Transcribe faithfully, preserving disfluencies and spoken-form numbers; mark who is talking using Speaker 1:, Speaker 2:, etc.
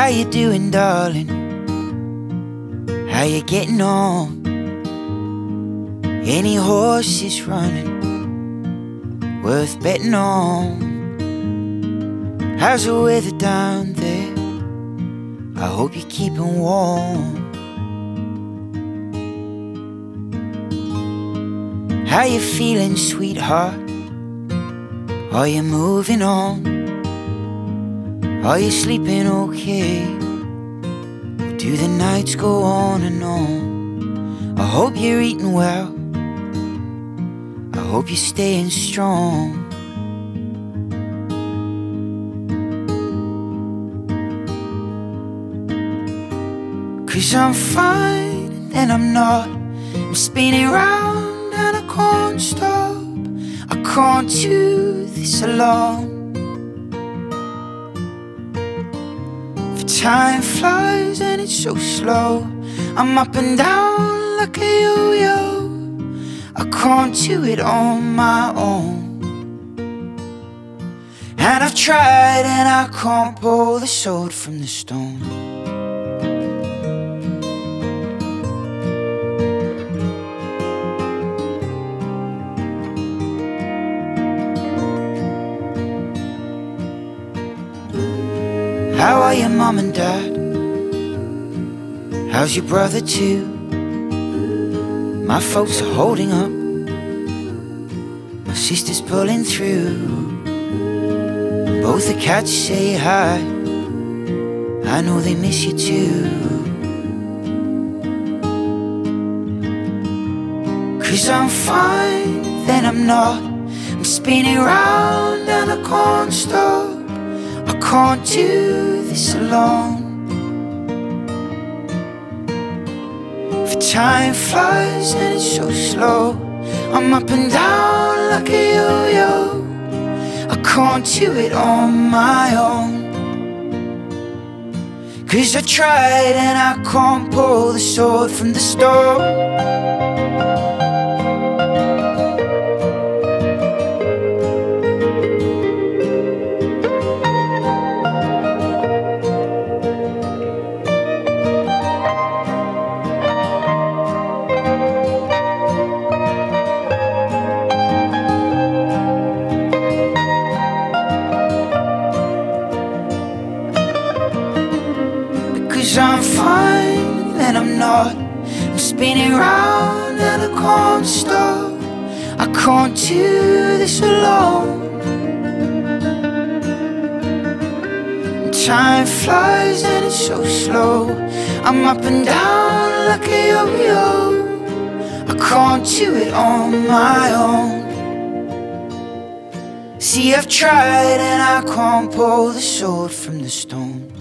Speaker 1: How you doing, darling? How you getting on? Any horses running worth betting on? How's the weather down there? I hope you're keeping warm. How you feeling, sweetheart? Are you moving on? Are you sleeping okay? Or do the nights go on and on? I hope you're eating well. I hope you're staying strong. Cause I'm fine and I'm not. I'm spinning round and I can't stop. I can't do this alone. For time flies and it's so slow. I'm up and down like a yo-yo. I can't do it on my own. And I've tried and I can't pull the sword from the stone. How are your mom and dad? How's your brother too? My folks are holding up. My sister's pulling through. Both the cats say hi. I know they miss you too. Cause I'm fine, then I'm not. I'm spinning round and I can't stop. I can't do this alone. For time flies and it's so slow. I'm up and down like a yo-yo. I can't do it on my own. Cause I tried and I can't pull the sword from the stone. Cause I'm fine and I'm not. I'm spinning round and I can't stop. I can't do this alone. Time flies and it's so slow. I'm up and down like a yo-yo. I can't do it on my own. See, I've tried and I can't pull the sword from the stone.